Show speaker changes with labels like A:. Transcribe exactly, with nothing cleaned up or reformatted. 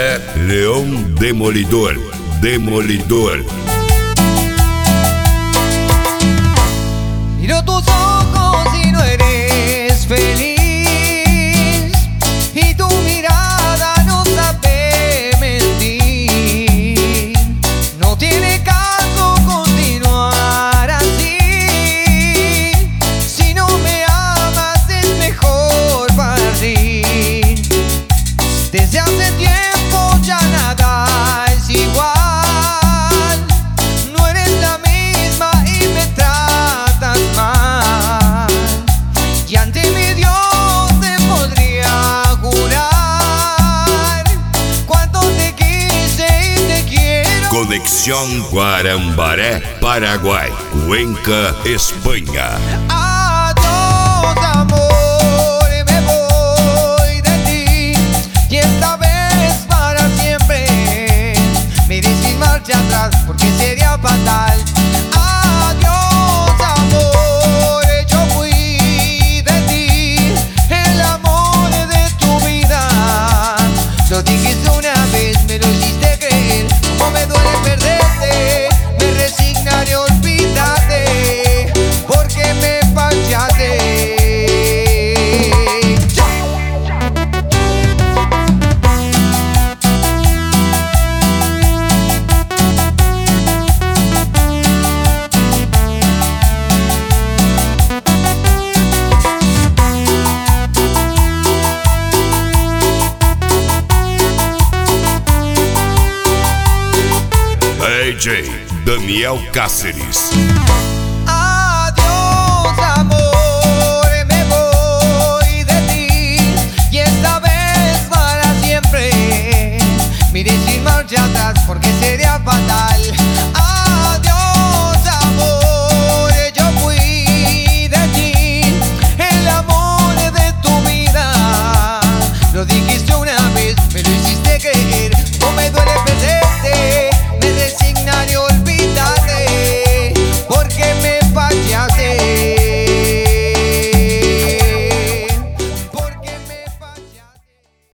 A: é León Demolidor. Demolidor.
B: Miro tus ojos y no eres feliz, y tu mirada no sabe mentir. No tiene caso continuar así. Si no me amas es mejor partir. Desde hace tiempo ya nada es igual. No eres la misma y me tratas mal. Y ante mi Dios te podría jurar cuánto te quise y te quiero.
A: Conexión Guarambaré, Paraguay. Cuenca, Espanha.
B: Adiós, amor, me voy de ti, y esta vez para siempre. Me iré sin marcha atrás porque sería fatal. Adiós, amor, yo fui de ti, el amor de tu vida. Lo dijiste una vez, me lo hiciste creer. Como me duele perderte, me resignaré, olvídate, porque me fallaste.
A: D J Daniel Cáceres.